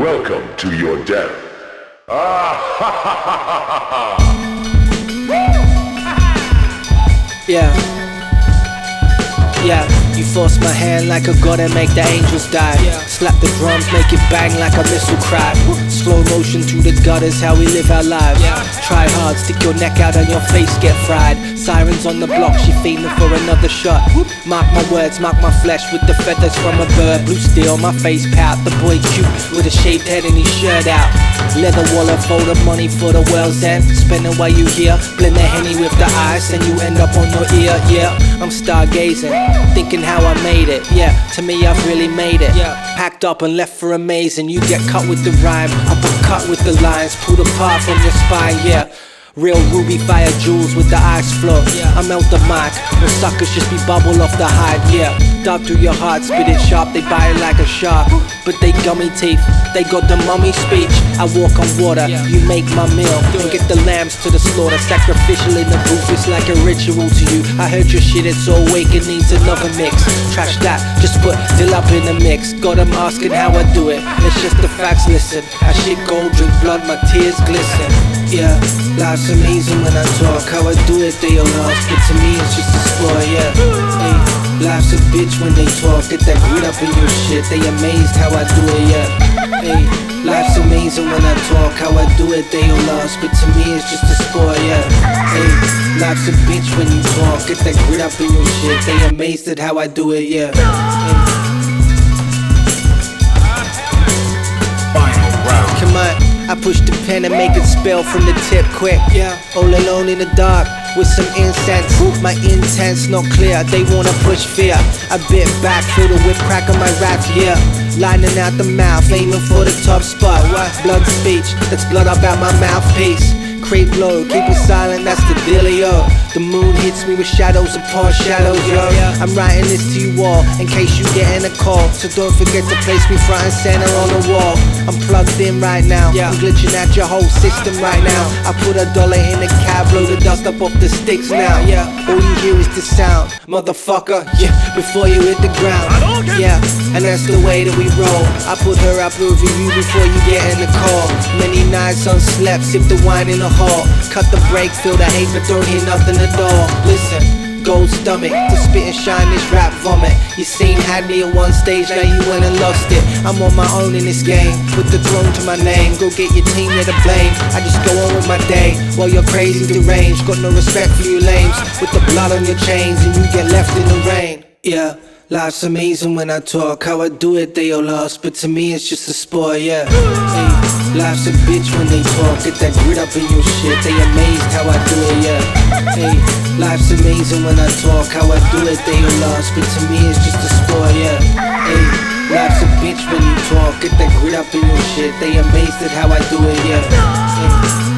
Welcome to your death. Ah ha ha ha ha ha! Yeah. Yeah, you force my hand like a god and make the angels die. Slap the drums, make it bang like a missile cry. Slow motion to the gutters, how we live our lives. Try hard, stick your neck out and your face get fried. Sirens on the block, she fiending for another shot. Mark my words, mark my flesh with the feathers from a bird. Blue steel, my face pout, the boy cute with a shaved head and his shirt out. Leather wallet full of money for the world's end. Spending while you here, blend the Henny with the ice and you end up on your ear. Yeah, I'm stargazing, thinking how I made it. Yeah, to me I've really made it. Packed up and left for amazing. You get cut with the rhyme, uppercut with the lines, pulled apart from your spine. Yeah, real ruby fire jewels with the ice flow. I melt the mic, no suckers just be bubble off the hide. Yeah, dug through your heart, spit it sharp, they bite it like a shark. But they gummy teeth, they got the mummy speech. I walk on water, you make my meal and get the lambs to the slaughter. Sacrificial in the booth, it's like a ritual to you. I heard your shit, it's all wake, it needs another mix. Trash that, just put Dill up in the mix. Got them asking how I do it, it's just the facts, listen. I shit gold, drink blood, my tears glisten. Yeah, life's amazing when I talk. How I do it, they all lost, but to me it's just a sport, yeah. Hey, life's a bitch when they talk. Get that grit up in your shit, they amazed how I do it, yeah. Hey, life's amazing when I talk. How I do it, they all lost, but to me it's just a sport, yeah. Hey, life's a bitch when you talk. Get that grit up in your shit, they amazed at how I do it, yeah. Hey. Come on, I push the pen and make it spill from the tip quick. Yeah, all alone in the dark with some incense. My intent's not clear, they wanna push fear. I bit back, feel the whip crack on my raps, yeah. Lining out the mouth, aiming for the top spot. Blood speech, that's blood up out my mouthpiece. Creep low, keep it silent, that's the dealio. The moon hits me with shadows upon shadows, yo. I'm writing this to you all, in case you getting a call. So don't forget to place me front and center on the wall. I'm plugged in right now, I'm glitching out your whole system right now. I put $1 in the cab, blow the dust up off the sticks now. Yeah, all you hear is the sound, motherfucker, yeah, before you hit the ground. Yeah, and that's the way that we roll. I put her up over you before you get in the call. Many nights unslept, sip the wine in the hall. Cut the break, feel the hate, but don't hear nothing at all. Listen, gold stomach, to spit and shine this rap vomit. You seen had me at one stage, now you went and lost it. I'm on my own in this game, with the throne to my name. Go get your team there to blame, I just go on with my day. While you're crazy deranged, got no respect for you lames. With the blood on your chains and you get left in the rain. Yeah, life's amazing when I talk. How I do it, they all lost, but to me it's just a sport, yeah. Hey, life's a bitch when they talk. Get that grit up in your shit, they amazed how I do it, yeah. Hey, life's amazing when I talk. How I do it, they all lost, but to me it's just a sport, yeah. Hey, life's a bitch when you talk. Get that grit up in your shit, they amazed at how I do it, yeah. Hey.